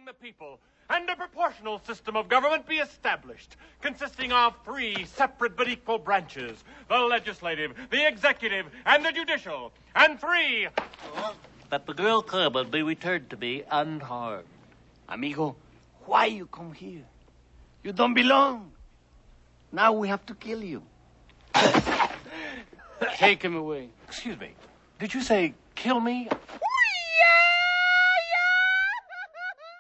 the people, and a proportional system of government be established, consisting of 3 separate but equal branches, the legislative, the executive, and the judicial, and 3... That the girl Kerber be returned to me unharmed. Amigo, why you come here? You don't belong. Now we have to kill you. Take him away. Excuse me, did you say kill me?